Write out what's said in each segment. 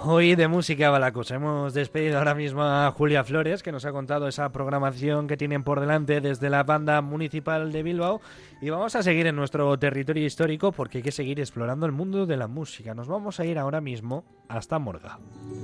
Hoy de música va la cosa. Hemos despedido ahora mismo a Julia Flores, que nos ha contado esa programación que tienen por delante desde la banda municipal de Bilbao. Y vamos a seguir en nuestro territorio histórico porque hay que seguir explorando el mundo de la música. Nos vamos a ir ahora mismo hasta Morga.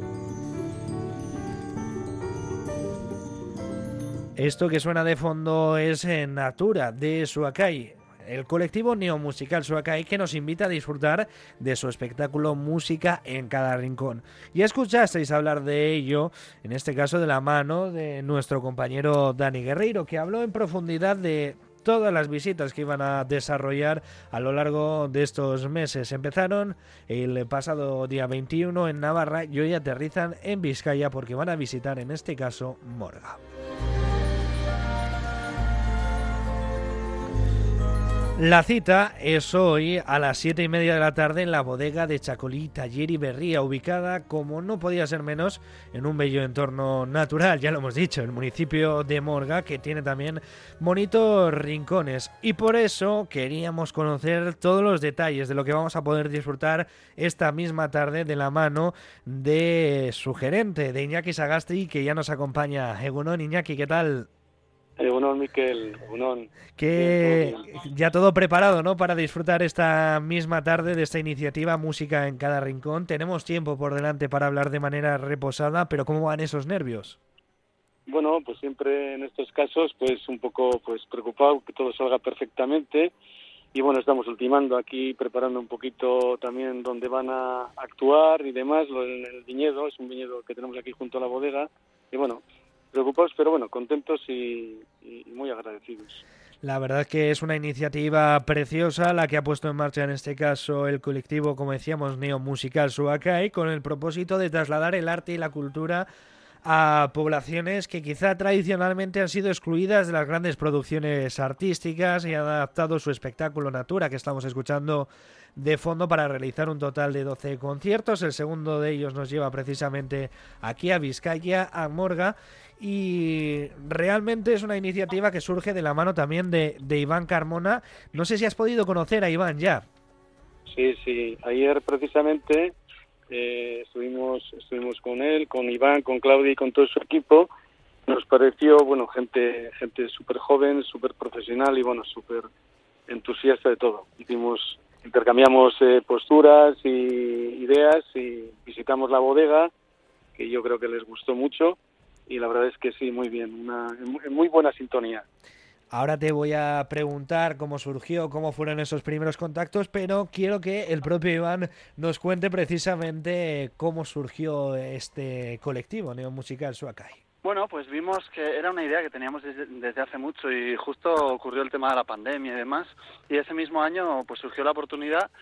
Esto que suena de fondo es Natura, de Suakai, el colectivo neomusical Suakai, que nos invita a disfrutar de su espectáculo Música en cada rincón. Ya escuchasteis hablar de ello, en este caso de la mano de nuestro compañero Dani Guerreiro, que habló en profundidad de todas las visitas que iban a desarrollar a lo largo de estos meses. Empezaron el pasado día 21 en Navarra y hoy aterrizan en Vizcaya porque van a visitar, en este caso, Morga. La cita es hoy a las 7:30 de la tarde en la bodega de Chacolí Taller y Berría, ubicada, como no podía ser menos, en un bello entorno natural, ya lo hemos dicho, el municipio de Morga, que tiene también bonitos rincones. Y por eso queríamos conocer todos los detalles de lo que vamos a poder disfrutar esta misma tarde de la mano de su gerente, de Iñaki Sagasti, que ya nos acompaña. Egunon, Iñaki, ¿qué tal? Egunon, Miquel, Egunon. Que ya todo preparado, ¿no?, para disfrutar esta misma tarde de esta iniciativa Música en cada rincón. Tenemos tiempo por delante para hablar de manera reposada, pero ¿cómo van esos nervios? Bueno, pues siempre en estos casos, pues un poco preocupado que todo salga perfectamente. Y bueno, estamos ultimando aquí, preparando un poquito también dónde van a actuar y demás, en el viñedo, es un viñedo que tenemos aquí junto a la bodega. Y bueno, preocupados, pero bueno, contentos y muy agradecidos. La verdad es que es una iniciativa preciosa la que ha puesto en marcha en este caso el colectivo, como decíamos, neomusical Suakai, con el propósito de trasladar el arte y la cultura a poblaciones que quizá tradicionalmente han sido excluidas de las grandes producciones artísticas y han adaptado su espectáculo Natura, que estamos escuchando de fondo, para realizar un total de 12 conciertos. El segundo de ellos nos lleva precisamente aquí a Vizcaya, a Morga, y realmente es una iniciativa que surge de la mano también de Iván Carmona. No sé si has podido conocer a Iván ya. Sí, ayer precisamente estuvimos con él, con Iván, con Claudia y con todo su equipo. Nos pareció, bueno, gente súper joven, súper profesional y bueno, súper entusiasta de todo. Intercambiamos posturas y ideas y visitamos la bodega, que yo creo que les gustó mucho, y la verdad es que sí, muy bien, en muy buena sintonía. Ahora te voy a preguntar cómo surgió, cómo fueron esos primeros contactos, pero quiero que el propio Iván nos cuente precisamente cómo surgió este colectivo neomusical Suakai. Bueno, pues vimos que era una idea que teníamos desde hace mucho y justo ocurrió el tema de la pandemia y demás, y ese mismo año pues surgió la oportunidad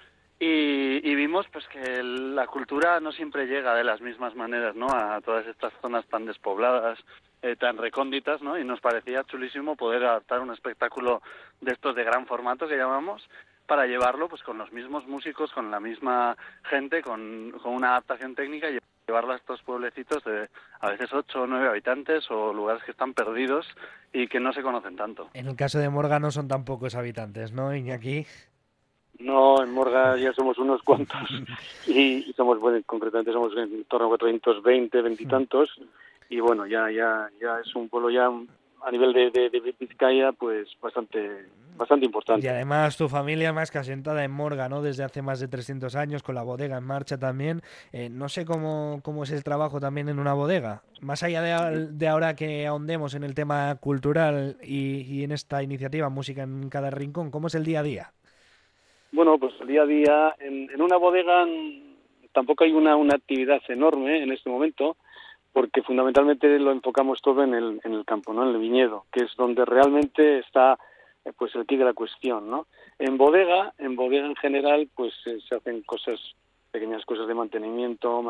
y vimos pues que la cultura no siempre llega de las mismas maneras, ¿no?, a todas estas zonas tan despobladas, tan recónditas, ¿no?, y nos parecía chulísimo poder adaptar un espectáculo de estos de gran formato que llamamos, para llevarlo pues con los mismos músicos, con la misma gente, con una adaptación técnica, y llevarlo a estos pueblecitos de a veces 8 o 9 habitantes o lugares que están perdidos y que no se conocen tanto. En el caso de Morga no son tan pocos habitantes, ¿no, Iñaki? No, en Morga ya somos unos cuantos y somos, bueno, concretamente somos en torno a 420, 20 y tantos, y bueno, ya es un pueblo ya a nivel de Vizcaya pues bastante importante. Y además tu familia más que asentada en Morga, ¿no?, desde hace más de 300 años, con la bodega en marcha también. No sé cómo es el trabajo también en una bodega, más allá de ahora que ahondemos en el tema cultural y en esta iniciativa Música en cada rincón. ¿Cómo es el día a día? Bueno, pues el día a día en una bodega tampoco hay una actividad enorme en este momento, porque fundamentalmente lo enfocamos todo en el campo, ¿no?, en el viñedo, que es donde realmente está pues el quid de la cuestión, ¿no? En bodega en general pues se hacen pequeñas cosas de mantenimiento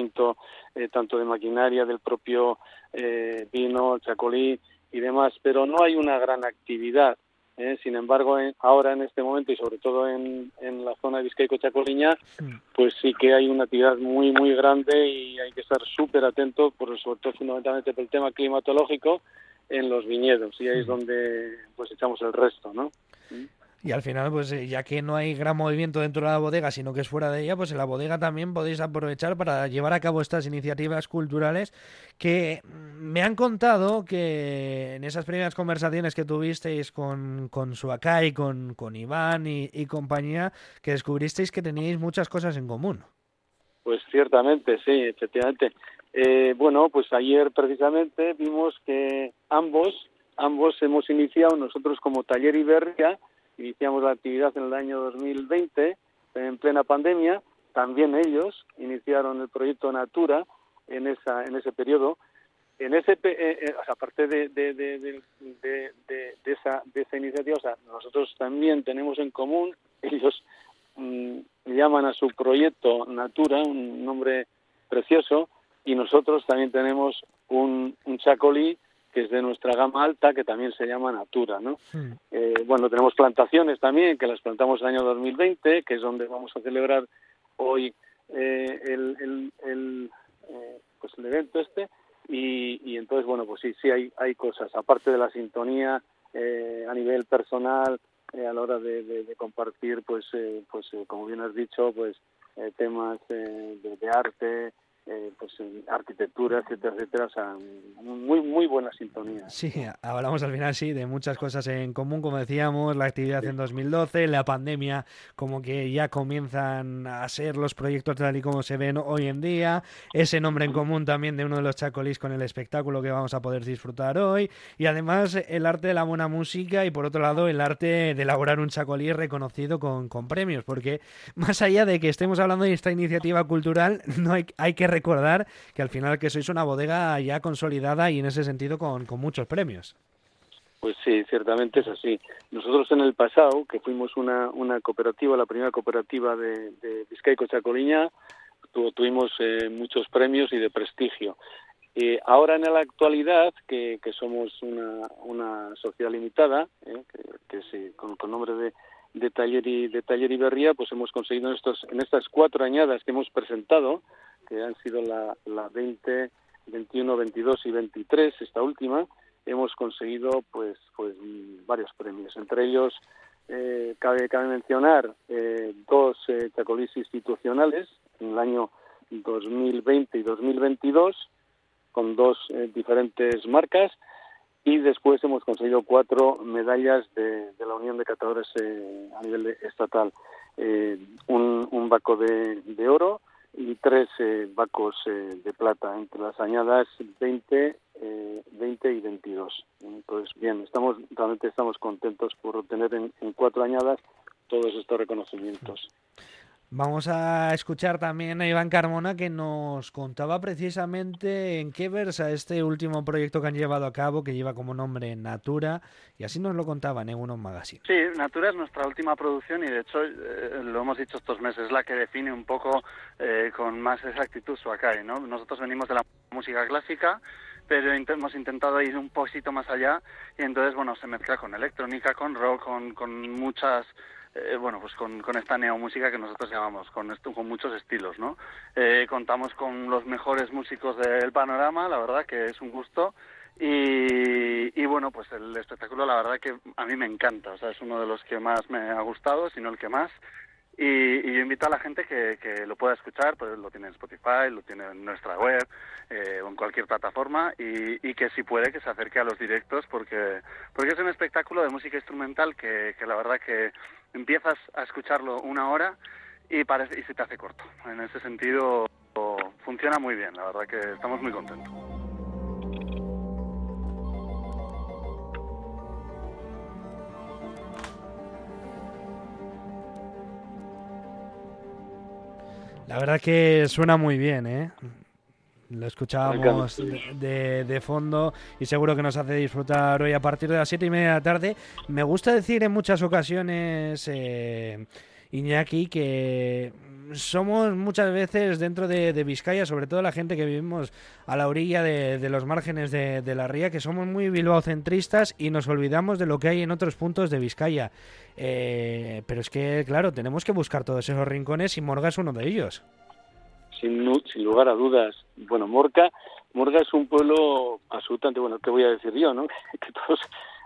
tanto de maquinaria, del propio vino, chacolí y demás, pero no hay una gran actividad. Sin embargo, ahora en este momento y sobre todo en la zona de Bizkaiko-Chacoliña, pues sí que hay una actividad muy muy grande y hay que estar súper atento, sobre todo fundamentalmente por el tema climatológico, en los viñedos, y ahí es donde pues echamos el resto, ¿no? Y al final, pues ya que no hay gran movimiento dentro de la bodega, sino que es fuera de ella, pues en la bodega también podéis aprovechar para llevar a cabo estas iniciativas culturales que me han contado que en esas primeras conversaciones que tuvisteis con Suakai, con Iván y compañía, que descubristeis que teníais muchas cosas en común. Pues ciertamente, sí, efectivamente. Bueno, pues ayer precisamente vimos que ambos hemos iniciado, nosotros como Taller Iberria, iniciamos la actividad en el año 2020, en plena pandemia. También ellos iniciaron el proyecto Natura en ese periodo. Aparte de esa iniciativa, o sea, nosotros también tenemos en común, ellos llaman a su proyecto Natura, un nombre precioso, y nosotros también tenemos un chacolí que es de nuestra gama alta, que también se llama Natura, ¿no? Bueno, tenemos plantaciones también, que las plantamos el año 2020, que es donde vamos a celebrar hoy el evento y entonces, bueno, pues sí hay cosas, aparte de la sintonía a nivel personal, a la hora de compartir, como bien has dicho, pues temas de arte, arquitectura, etcétera, etcétera, o sea, muy buena sintonía. Sí, hablamos al final, sí, de muchas cosas en común, como decíamos, la actividad en 2012, la pandemia, como que ya comienzan a ser los proyectos tal y como se ven hoy en día, ese nombre en común también de uno de los chacolís con el espectáculo que vamos a poder disfrutar hoy, y además el arte de la buena música y por otro lado el arte de elaborar un chacolí reconocido con premios, porque más allá de que estemos hablando de esta iniciativa cultural, no hay que recordar que al final que sois una bodega ya consolidada y en ese sentido con muchos premios. Pues sí, ciertamente es así. Nosotros en el pasado, que fuimos una cooperativa, la primera cooperativa de Bizkaiko-Txakoliña, tuvimos muchos premios y de prestigio. Ahora en la actualidad, que somos una sociedad limitada, con nombre de Taller Iberria, pues hemos conseguido en estas 4 añadas que hemos presentado, que han sido la 20, 21, 22 y 23, esta última, hemos conseguido pues varios premios. Entre ellos cabe mencionar 2 chacolís institucionales en el año 2020 y 2022 con 2 diferentes marcas, y después hemos conseguido 4 medallas de la Unión de Catadores a nivel estatal, un baco de oro y 3 bacos de plata entre las añadas 20 y 22. Entonces, bien, realmente estamos contentos por obtener en 4 añadas todos estos reconocimientos. Vamos a escuchar también a Iván Carmona, que nos contaba precisamente en qué versa este último proyecto que han llevado a cabo, que lleva como nombre Natura, y así nos lo contaban en Uno Magazine. Sí, Natura es nuestra última producción y de hecho lo hemos dicho estos meses, es la que define un poco con más exactitud Suakai, ¿no? Nosotros venimos de la música clásica, pero hemos intentado ir un poquito más allá y entonces, bueno, se mezcla con electrónica, con rock, con muchas... con esta neomúsica que nosotros llamamos, con muchos estilos, ¿no? Contamos con los mejores músicos del panorama, la verdad que es un gusto, y bueno, pues el espectáculo la verdad que a mí me encanta, o sea, es uno de los que más me ha gustado, si no el que más, y yo invito a la gente que lo pueda escuchar, pues lo tiene en Spotify, lo tiene en nuestra web, o en cualquier plataforma, y que si puede que se acerque a los directos, porque es un espectáculo de música instrumental que la verdad que empiezas a escucharlo una hora y se te hace corto. En ese sentido funciona muy bien, la verdad que estamos muy contentos. La verdad que suena muy bien, ¿eh? Lo escuchábamos de fondo y seguro que nos hace disfrutar hoy a partir de las 7:30 de la tarde. Me gusta decir en muchas ocasiones, Iñaki, que somos muchas veces dentro de Vizcaya, sobre todo la gente que vivimos a la orilla de los márgenes de la ría, que somos muy bilbaocentristas y nos olvidamos de lo que hay en otros puntos de Vizcaya. Pero es que, claro, tenemos que buscar todos esos rincones y Morga es uno de ellos. Sin lugar a dudas. Bueno, Morga es un pueblo absolutamente, bueno, ¿qué voy a decir yo, no? Que todos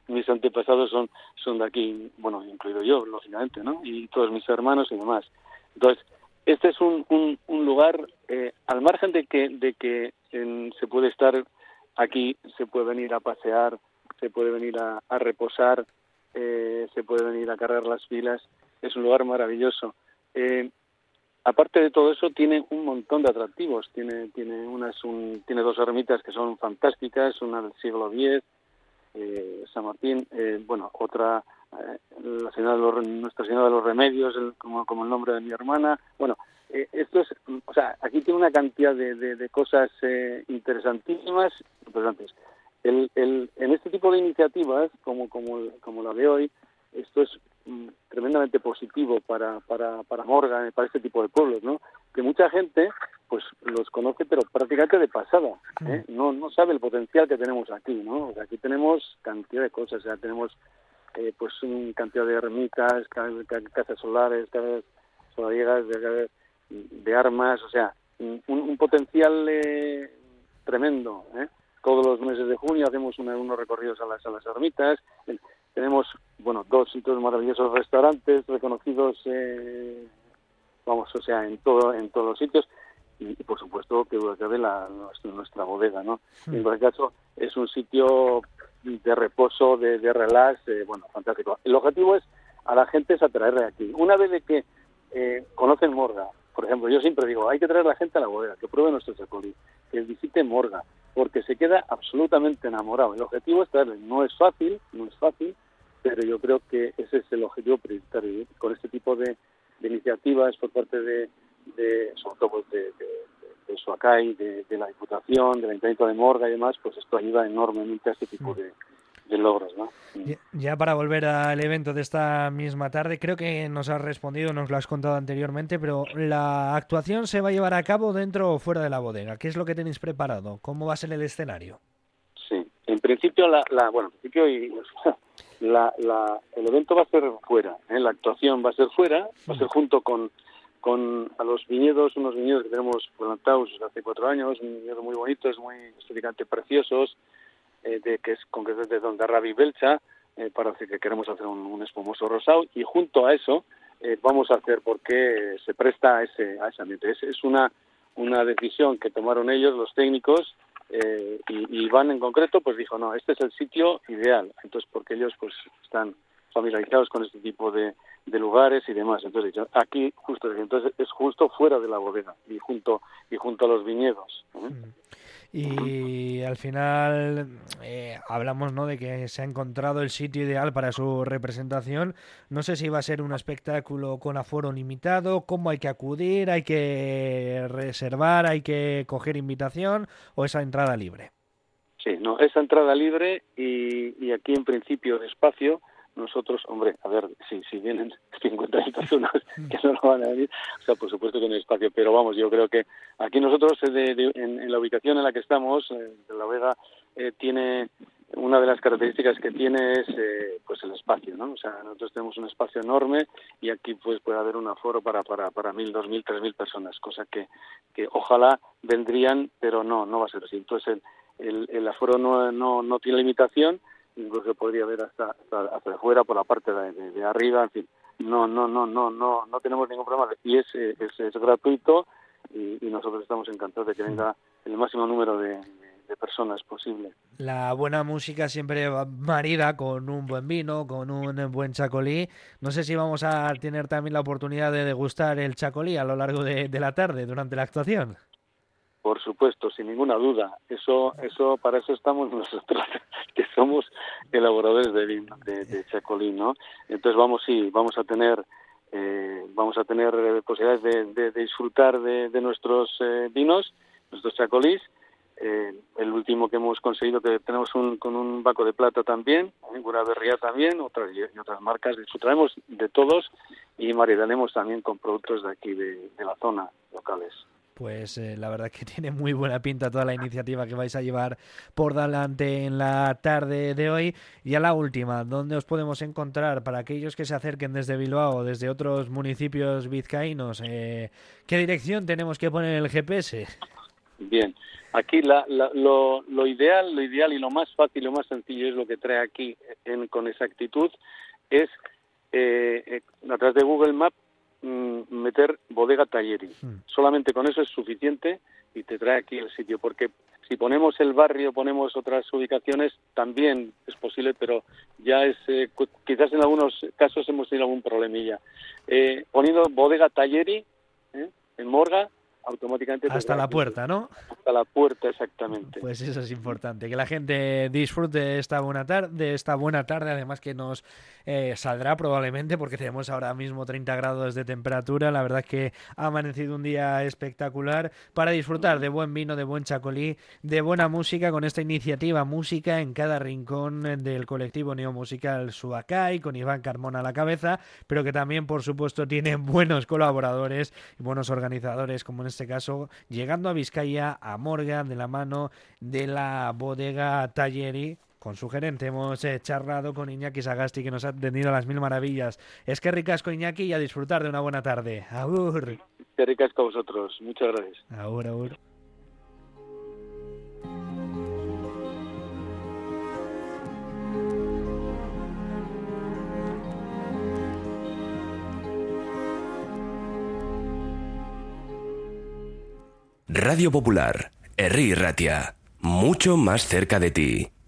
mis antepasados son de aquí, bueno, incluido yo, lógicamente, ¿no? Y todos mis hermanos y demás. Entonces, este es un lugar, al margen de que se puede estar aquí, se puede venir a pasear, se puede venir a reposar, se puede venir a cargar las pilas, es un lugar maravilloso. Aparte de todo eso, tiene un montón de atractivos. Tiene 2 ermitas que son fantásticas, una del siglo X, San Martín, otra, Nuestra Señora de los Remedios, como el nombre de mi hermana. Bueno, esto es, o sea, aquí tiene una cantidad de cosas interesantísimas, importantes. En este tipo de iniciativas, como la de hoy, esto es tremendamente positivo para Morga, para este tipo de pueblos, ¿no? Que mucha gente pues los conoce, pero prácticamente de pasada, ¿eh? No sabe el potencial que tenemos aquí, ¿no? O sea, aquí tenemos cantidad de cosas, o sea, tenemos cantidad de ermitas, casas solares, casas solariegas, de armas, o sea, un potencial tremendo, ¿eh? Todos los meses de junio hacemos unos recorridos a las ermitas. Tenemos, 2 sitios maravillosos, restaurantes reconocidos, en todos los sitios, y por supuesto que cabe nuestra bodega, ¿no? Sí. En cualquier caso, es un sitio de reposo, de relax, fantástico. El objetivo es a la gente es atraerle aquí. Una vez de que conocen Morga, por ejemplo, yo siempre digo, hay que traer a la gente a la bodega, que pruebe nuestro chacolí, que visite Morga, porque se queda absolutamente enamorado. El objetivo es traerle. No es fácil, pero yo creo que ese es el objetivo prioritario, ¿eh? Con este tipo de iniciativas por parte sobre todo de Suacay, de la Diputación, del Ayuntamiento de Morga y demás, pues esto ayuda enormemente a este tipo de logros, ¿no? Ya para volver al evento de esta misma tarde, creo que nos has respondido, nos lo has contado anteriormente, pero ¿la actuación se va a llevar a cabo dentro o fuera de la bodega? ¿Qué es lo que tenéis preparado? ¿Cómo va a ser el escenario? Sí, en principio el evento va a ser fuera, ¿eh? La actuación va a ser fuera, va a ser junto con a los viñedos, unos viñedos que tenemos plantados hace 4 años, un viñedo muy bonitos, muy estéticamente preciosos, que es concretamente de Donde Rabi Belcha, para decir que queremos hacer un espumoso rosado, y junto a eso vamos a hacer, porque se presta a ese ambiente. Es una decisión que tomaron ellos, los técnicos, y Iván en concreto pues dijo, no, este es el sitio ideal, entonces porque ellos pues están familiarizados con este tipo de lugares y demás, entonces aquí entonces es justo fuera de la bodega y junto a los viñedos, ¿eh? Y al final hablamos, ¿no?, de que se ha encontrado el sitio ideal para su representación. No sé si va a ser un espectáculo con aforo limitado, cómo hay que acudir, hay que reservar, hay que coger invitación, o esa entrada libre. Sí, no, esa entrada libre y aquí en principio de espacio. Nosotros, hombre, a ver, si vienen 50 personas que no lo van a venir, o sea, por supuesto que no hay espacio, pero vamos, yo creo que aquí nosotros en la ubicación en la que estamos, de La Vega, tiene una de las características que tiene es pues el espacio, ¿no? O sea, nosotros tenemos un espacio enorme y aquí pues puede haber un aforo para 1.000, 2.000, 3.000 personas, cosa que ojalá vendrían, pero no va a ser así. Entonces el aforo no tiene limitación. Incluso podría haber hasta afuera por la parte de arriba, en fin, no tenemos ningún problema y es gratuito y nosotros estamos encantados de que venga el máximo número de personas posible. La buena música siempre va marida con un buen vino, con un buen chacolí. No sé si vamos a tener también la oportunidad de degustar el chacolí a lo largo de la tarde durante la actuación. Por supuesto, sin ninguna duda. Eso para eso estamos nosotros, que somos elaboradores de vino, de chacolí, ¿no? Entonces vamos a tener posibilidades de disfrutar de nuestros vinos, nuestros chacolís. El último que hemos conseguido, que tenemos con un Baco de Plata también, una Berría también, otras marcas. Disfrutaremos de todos y maridaremos también con productos de aquí de la zona, locales. Pues la verdad que tiene muy buena pinta toda la iniciativa que vais a llevar por delante en la tarde de hoy. Y a la última, ¿dónde os podemos encontrar para aquellos que se acerquen desde Bilbao o desde otros municipios vizcaínos? ¿Qué dirección tenemos que poner en el GPS? Bien, aquí lo ideal y lo más fácil, lo más sencillo es lo que trae aquí con exactitud, es a través de Google Maps meter Bodega Talleri. Solamente con eso es suficiente y te trae aquí el sitio, porque si ponemos el barrio, ponemos otras ubicaciones, también es posible, pero ya es, quizás en algunos casos hemos tenido algún problemilla. Poniendo Bodega Talleri en Morga, automáticamente... Hasta la puerta, ¿no? Hasta la puerta, exactamente. Pues eso es importante, que la gente disfrute de esta buena tarde, además que nos saldrá probablemente, porque tenemos ahora mismo 30 grados de temperatura. La verdad es que ha amanecido un día espectacular para disfrutar de buen vino, de buen chacolí, de buena música, con esta iniciativa Música en cada rincón del colectivo neomusical Suacay, con Iván Carmona a la cabeza, pero que también, por supuesto, tiene buenos colaboradores y buenos organizadores, como en este caso, llegando a Vizcaya, a Morga, de la mano de la Bodega Talleri. Con su gerente hemos charlado con Iñaki Sagasti, que nos ha atendido a las mil maravillas. Es que ricasco, Iñaki, y a disfrutar de una buena tarde. Agur. Qué ricasco a vosotros. Muchas gracias. Agur, agur. Radio Popular, Herri Ratia, mucho más cerca de ti.